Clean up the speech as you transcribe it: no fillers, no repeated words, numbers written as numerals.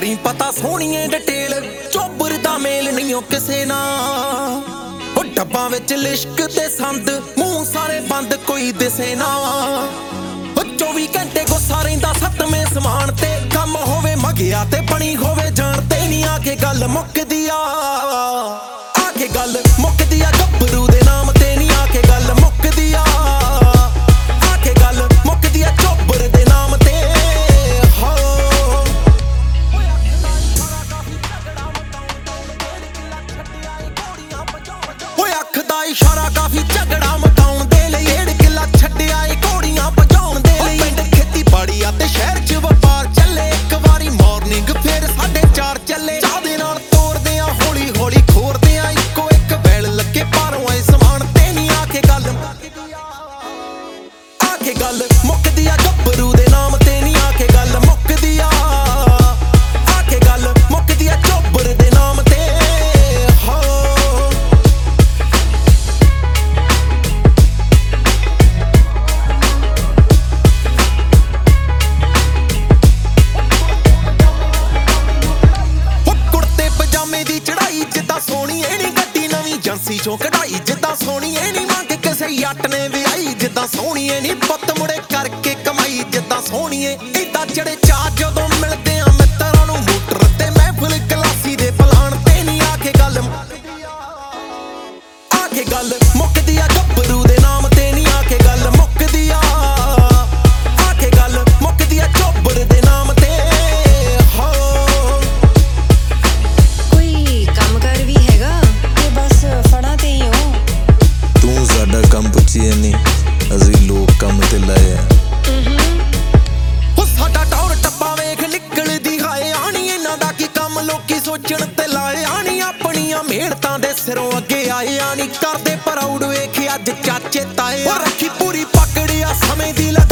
करी पता सोहणीए डिटेल चोबर दा मेल नहीं ओ किसे नाल ओ डब्बां विच लिश्क ते संद मूंह सारे बंद कोई दिसे ना ओ 24 घंटे गुस्सा रहिंदा सतवें समान ते कम होवे मगिया ते बनी होवे जान ते नहीं आके गल मुकदी आ आके गल मुकदी आ गब्बरू दे नाम ते नहीं आके गल मुकदी आ आके गल मुकदी आ चोबर दे नाम ते इशारा काफी झगड़ा मकाउण दे लई 1.5 किला छड्डिया ए घोड़ियां भजाउण दे लई पिंड खेतीबाड़ी आ ते शहर च वपार चले एक वारी मॉर्निंग फिर 4:30 चले चाह दे नाल तोड़दे आ हौली हौली खोरदे आ इक्को एक बैल लगे पारों आए समान ते नहीं आके गल मुकदी आ गब्बरू दे नाम ते नहीं आके गल मुकदी आ आके गल मुकदी आ चोबर दे नाम ते एजेंसी चों कढ़ाई जिद्दां सोहणीए नहीं मंग किसे जट ने विआई जिद्दां सोहणीए नहीं पुत्त मुड़े करके कमाई जिद्दां सोहणीए इदां चढ़े चार जदों मिलदे आ मित्तरां नूं मोटर ते महफिल गलासी दे पलाण ते नहीं आके गल मुकदी आ गब्बरू दे नाम ते नहीं आके गल मुकदी आ आके गल मुकदी आ चोबर दे नाम ते ਕੰਮ ਪੁੱਛੀਏ ਨਹੀਂ ਅਸੀਂ ਲੋਕ ਕੰਮ ਤੇ ਲਾਏ ਆ ਉਹ ਸਾਡਾ ਟੌਰ ਟੱਪਾ ਵੇਖ ਨਿਕਲਦੀ ਹਾਏ ਆਣੀ ਇਹਨਾਂ ਦਾ ਕੀ ਕੰਮ ਲੋਕੀ ਸੋਚਣ ਤੇ ਲਾਏ ਆਣੀ ਆਪਣੀਆਂ ਮਿਹਨਤਾਂ ਦੇ ਸਿਰੋਂ ਅੱਗੇ ਆਏ ਆਣੀ ਕਰਦੇ ਪ੍ਰਾਊਡ ਵੇਖ ਅੱਜ ਚਾਚੇ ਤਾਏ ਰੱਖੀ ਪੂਰੀ ਪਕੜਿਆ ਸਮੇਂ ਦੀ